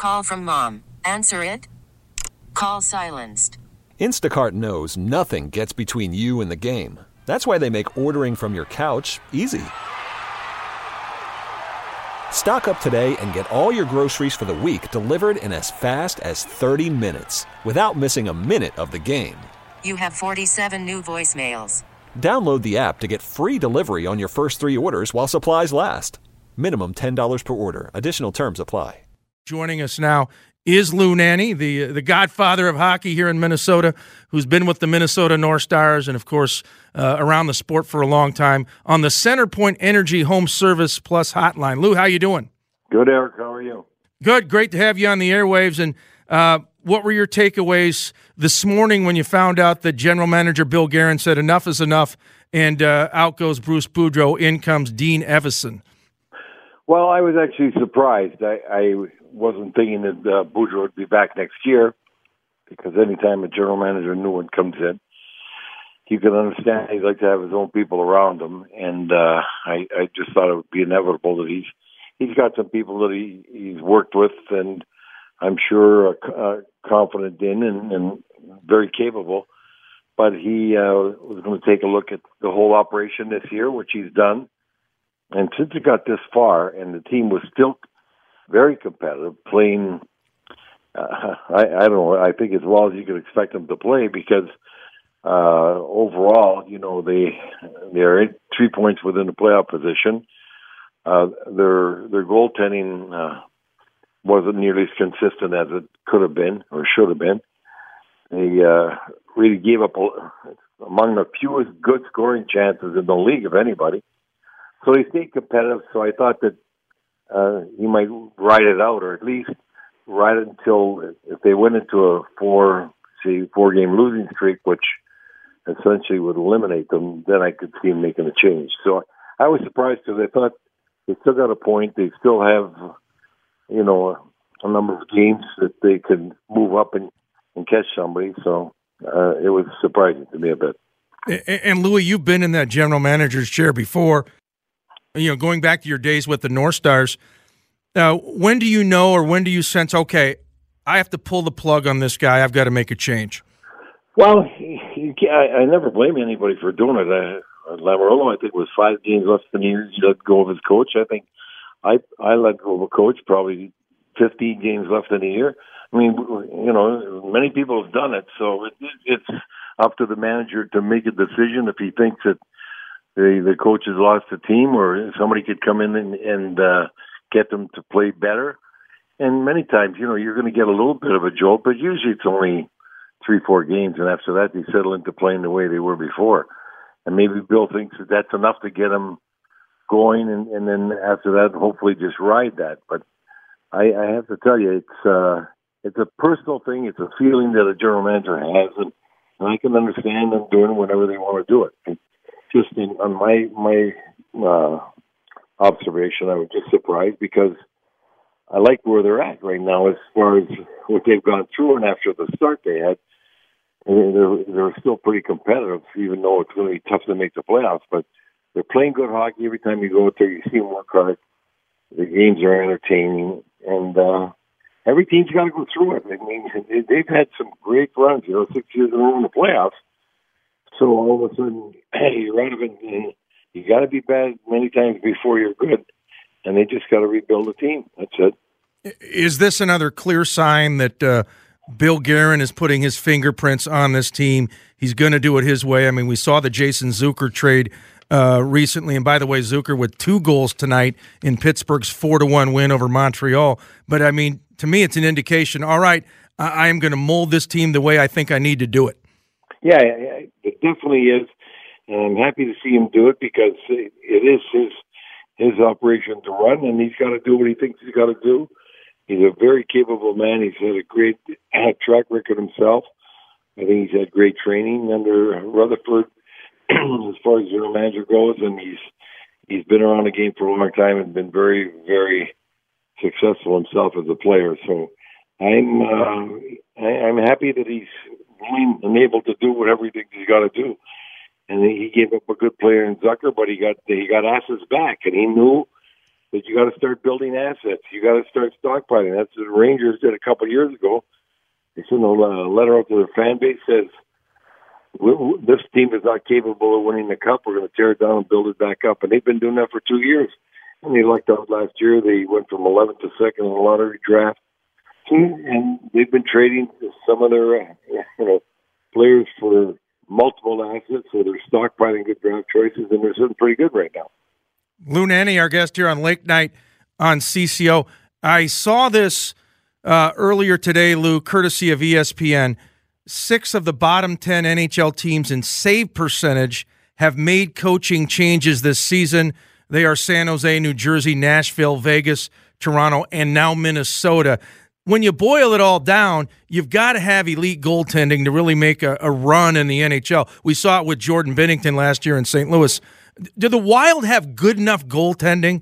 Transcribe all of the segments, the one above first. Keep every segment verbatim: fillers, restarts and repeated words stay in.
Call from mom. Answer it. Call silenced. Instacart knows nothing gets between you and the game. That's why they make ordering from your couch easy. Stock up today and get all your groceries for the week delivered in as fast as thirty minutes without missing a minute of the game. You have forty-seven new voicemails. Download the app to get free delivery on your first three orders while supplies last. Minimum ten dollars per order. Additional terms apply. Joining us now is Lou Nanne, the the godfather of hockey here in Minnesota, who's been with the Minnesota North Stars and, of course, uh, around the sport for a long time, on the CenterPoint Energy Home Service Plus hotline. Lou, how you doing? Good, Eric. How are you? Good. Great to have you on the airwaves. And uh, what were your takeaways this morning when you found out that General Manager Bill Guerin said enough is enough, and uh, out goes Bruce Boudreau, in comes Dean Evason? Well, I was actually surprised. I, I wasn't thinking that uh, Boudreau would be back next year, because anytime a general manager new one comes in, you can understand he'd like to have his own people around him. And uh, I, I just thought it would be inevitable that he's he's got some people that he, he's worked with, and I'm sure uh, uh, confident in and, and very capable. But he uh, was going to take a look at the whole operation this year, which he's done. And since it got this far, and the team was still very competitive, playing, uh, I, I don't know, I think as well as you could expect them to play, because uh, overall, you know, they they're three points within the playoff position. Uh, their their goaltending uh, wasn't nearly as consistent as it could have been or should have been. They uh, really gave up a, among the fewest good scoring chances in the league of anybody. So they stayed competitive, so I thought that uh, he might ride it out, or at least ride it until, if they went into a four, say, four-game losing streak, which essentially would eliminate them, then I could see him making a change. So I was surprised, because I thought they still got a point. They still have, you know, a, a number of games that they can move up and, and catch somebody. So uh, it was surprising to me a bit. And, and Louis, you've been in that general manager's chair before. You know, going back to your days with the North Stars, uh, when do you know, or when do you sense, okay, I have to pull the plug on this guy, I've got to make a change? Well, you can't, I, I never blame anybody for doing it. Uh, Lamoriello, I think, was five games left in the year. He let go of his coach. I think I I let go of a coach probably fifteen games left in the year. I mean, you know, many people have done it, so it, it's up to the manager to make a decision if he thinks that the the coach has lost the team, or somebody could come in and, and uh, get them to play better. And many times, you know, you're going to get a little bit of a jolt, but usually it's only three, four games, and after that they settle into playing the way they were before. And maybe Bill thinks that that's enough to get them going, and, and then after that, hopefully just ride that. But I, I have to tell you, it's uh, it's a personal thing. It's a feeling that a general manager has, and, and I can understand them doing it whenever they want to do it. And just in, on my my uh, observation, I was just surprised, because I like where they're at right now as far as what they've gone through, and after the start they had, they're, they're still pretty competitive, even though it's going to be tough to make the playoffs. But they're playing good hockey. Every time you go out there, you see them work hard. The games are entertaining, and uh, every team's got to go through it. I mean, they've had some great runs, you know, six years in a row in the playoffs. So all of a sudden, hey, you're out of it, and you got to be bad many times before you're good, and they just got to rebuild the team. That's it. Is this another clear sign that uh, Bill Guerin is putting his fingerprints on this team? He's going to do it his way. I mean, we saw the Jason Zucker trade uh, recently, and by the way, Zucker with two goals tonight in Pittsburgh's four to one win over Montreal. But I mean, to me, it's an indication. All right, I am going to mold this team the way I think I need to do it. Yeah, it definitely is, and I'm happy to see him do it, because it is his his operation to run, and he's got to do what he thinks he's got to do. He's a very capable man. He's had a great track record himself. I think he's had great training under Rutherford as far as general manager goes, and he's he's been around the game for a long time and been very, very successful himself as a player. So I'm uh, I, I'm happy that he's willing and able to do whatever he thinks he's got to do. And he gave up a good player in Zucker, but he got he got asses back, and he knew that you got to start building assets. You got to start stockpiling. That's what the Rangers did a couple of years ago. They sent a letter out to their fan base says, this team is not capable of winning the cup. We're going to tear it down and build it back up. And they've been doing that for two years. And they lucked out last year. They went from eleventh to second in the lottery draft. And they've been trading some of their uh, you know, players for multiple assets. So they're stockpiling good draft choices, and they're sitting pretty good right now. Lou Nanne, our guest here on Late Night on C C O. I saw this uh, earlier today, Lou, courtesy of E S P N. Six of the bottom ten N H L teams in save percentage have made coaching changes this season. They are San Jose, New Jersey, Nashville, Vegas, Toronto, and now Minnesota. When you boil it all down, you've got to have elite goaltending to really make a, a run in the N H L. We saw it with Jordan Binnington last year in Saint Louis. Do the Wild have good enough goaltending?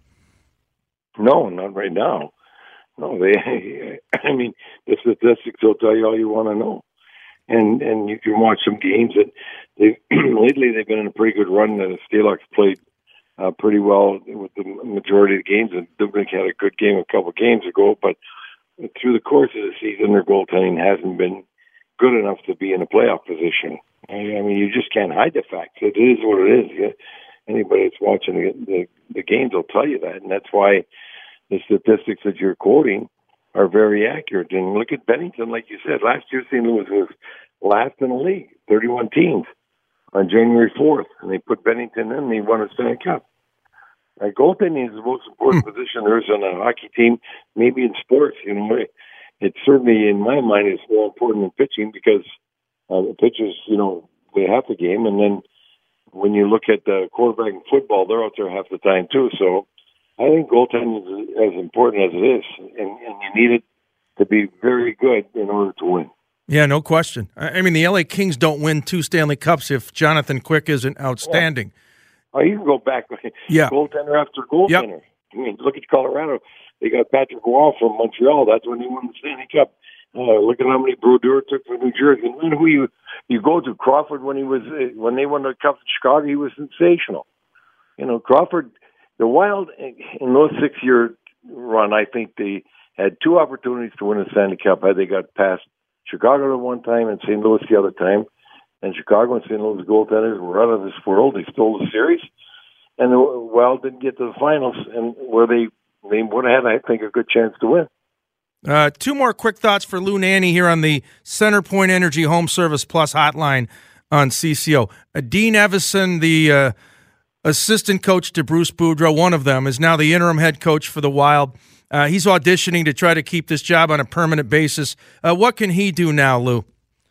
No, not right now. No, they. I mean, the statistics will tell you all you want to know. And and you can watch some games that they lately they've been in a pretty good run. And the Stalock's played uh, pretty well with the majority of the games. And Dubnyk had a good game a couple of games ago, but through the course of the season, their goaltending hasn't been good enough to be in a playoff position. I mean, you just can't hide the fact. It is what it is. Yeah. Anybody that's watching the, the the games will tell you that, and that's why the statistics that you're quoting are very accurate. And look at Binnington, like you said, last year Saint Louis was last in the league, thirty-one teams on January fourth, and they put Binnington in and he won a Stanley Cup. Uh, goaltending is the most important hmm. position there is on a hockey team, maybe in sports. You know, it certainly, in my mind, is more important than pitching because uh, the pitchers, you know, they have the game, and then when you look at the quarterback in football, they're out there half the time too. So I think goaltending is as important as it is, and, and you need it to be very good in order to win. Yeah, no question. I mean, the L A Kings don't win two Stanley Cups if Jonathan Quick isn't outstanding. Yeah. Oh, you can go back. Yeah. Goaltender after goaltender. Yep. I mean, look at Colorado. They got Patrick Roy from Montreal. That's when they won the Stanley Cup. Uh, look at how many Brodeur took for New Jersey. And then who you you go to Crawford when he was when they won the Cup in Chicago, he was sensational. You know, Crawford, the Wild in those six year run, I think they had two opportunities to win a Stanley Cup had they got past Chicago at one time and Saint Louis the other time. And Chicago and Saint Louis goaltenders were out of this world. They stole the series, and the Wild didn't get to the finals, and where they they would have had, I think, a good chance to win. Uh, two more quick thoughts for Lou Nanne here on the CenterPoint Energy Home Service Plus hotline on C C O. Uh, Dean Evason, the uh, assistant coach to Bruce Boudreau, one of them, is now the interim head coach for the Wild. Uh, he's auditioning to try to keep this job on a permanent basis. Uh, what can he do now, Lou?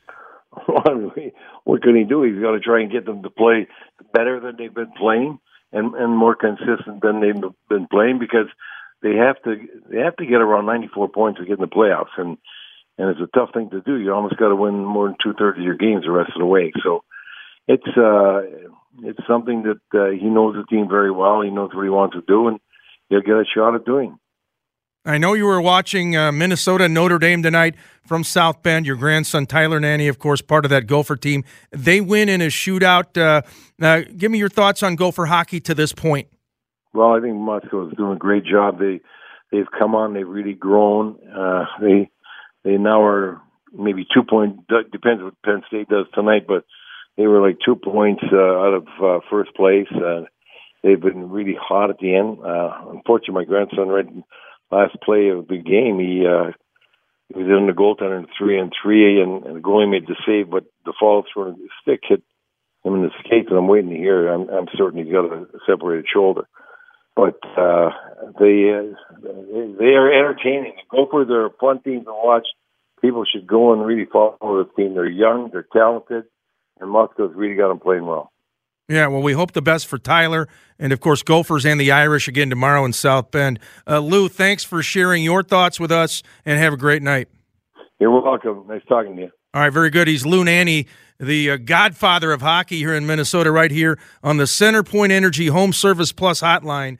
What can he do? He's got to try and get them to play better than they've been playing and, and more consistent than they've been playing because they have to they have to get around ninety-four points to get in the playoffs, and and it's a tough thing to do. You almost got to win more than two thirds of your games the rest of the way. So it's uh, it's something that uh, he knows the team very well. He knows what he wants to do, and he'll get a shot at doing. I know you were watching uh, Minnesota Notre Dame tonight from South Bend. Your grandson Tyler Nanne, of course, part of that Gopher team. They win in a shootout. Uh, uh, give me your thoughts on Gopher hockey to this point. Well, I think Moscow is doing a great job. They they've come on. They've really grown. Uh, they they now are maybe two point. Depends what Penn State does tonight, but they were like two points uh, out of uh, first place. Uh, they've been really hot at the end. Uh, unfortunately, my grandson read. Last play of the game, he, uh, he was in the goaltender in three and three, and, and the goalie made the save, but the follow through the stick hit him in the skates, and I'm waiting to hear. I'm, I'm certain he's got a separated shoulder. But uh, they, uh, they they are entertaining. The Gophers are a fun team to watch. People should go and really follow this team. They're young, they're talented, and Moscow's really got them playing well. Yeah, well, we hope the best for Tyler and, of course, Gophers and the Irish again tomorrow in South Bend. Uh, Lou, thanks for sharing your thoughts with us, and have a great night. You're welcome. Nice talking to you. All right, very good. He's Lou Nanne, the uh, godfather of hockey here in Minnesota, right here on the CenterPoint Energy Home Service Plus hotline.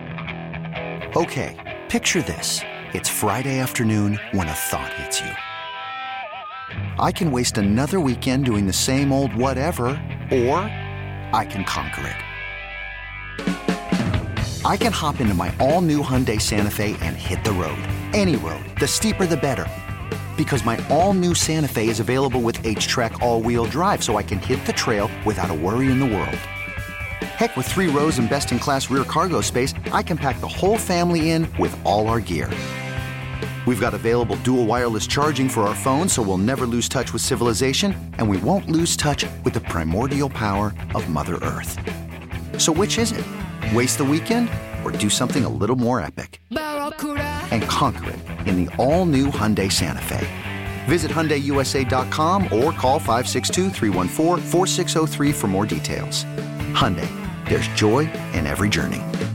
Okay, picture this. It's Friday afternoon when a thought hits you. I can waste another weekend doing the same old whatever, or I can conquer it. I can hop into my all-new Hyundai Santa Fe and hit the road. Any road. The steeper, the better. Because my all-new Santa Fe is available with H-Track all-wheel drive, so I can hit the trail without a worry in the world. Heck, with three rows and best-in-class rear cargo space, I can pack the whole family in with all our gear. We've got available dual wireless charging for our phones, so we'll never lose touch with civilization, and we won't lose touch with the primordial power of Mother Earth. So which is it? Waste the weekend or do something a little more epic? And conquer it in the all-new Hyundai Santa Fe. Visit Hyundai U S A dot com or call five six two, three one four, four six zero three for more details. Hyundai, there's joy in every journey.